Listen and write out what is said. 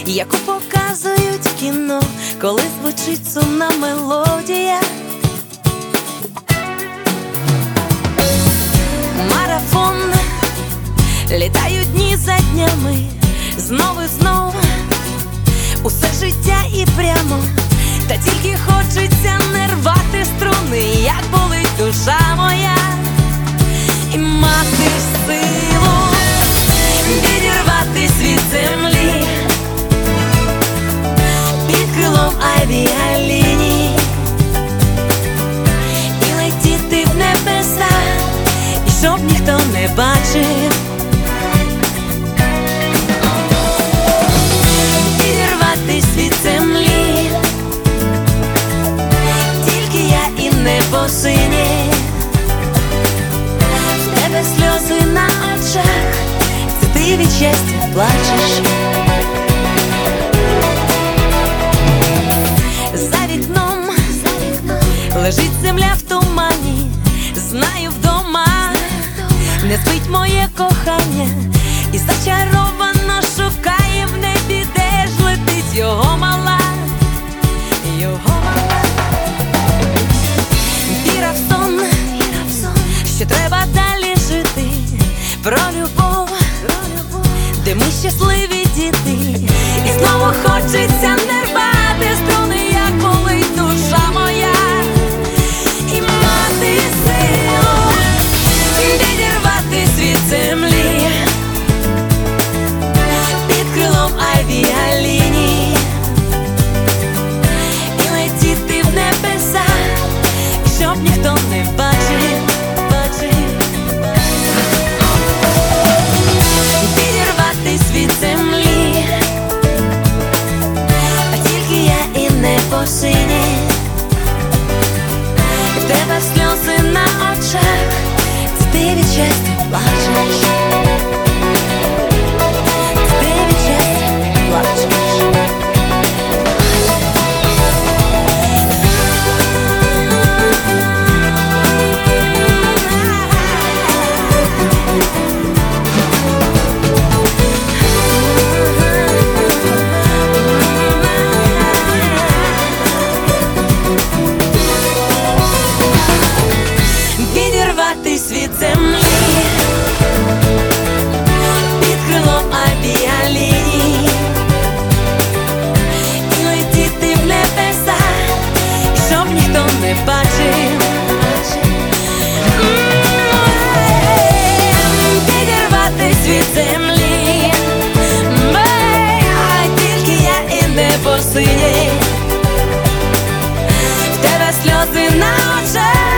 яку показують в кіно, коли звучить сумна мелодія. Марафон, літають дні за днями, знову і знову, усе життя і прямо. Та тільки хочеться не рвати струни, як болить душа моя, і мати силу відірватись від землі під крилом авіаліній і летіти в небеса, і щоб ніхто не бачив. Відірватись від землі, тільки я і небо синє. В тебе сльози на очах, це ти від щастя плачеш. За вікном лежить земля в тумані, знаю вдома не спить моє кохання, і зачаровано шукає в небі, де ж летить його мала, його мала. Віра в сон, що треба далі жити, про любов, де ми щасливі діти, і знову хочеться не рвати струни, як болить душа моя, і мати силу відірватись від землі під крилом авіаліній і летіти в небеса, щоб ніхто не бачив. Відірватись від землі, а тільки я і небо синє. В тебе сльози на очах, це ти від щастя плачеш. Це ти від щастя плачеш. Відірватись від землі під крилом авіаліній і летіти в небеса, щоб ніхто не бачив. Відірватись від землі, а тільки я і небо синє. В тебе сльози на очах,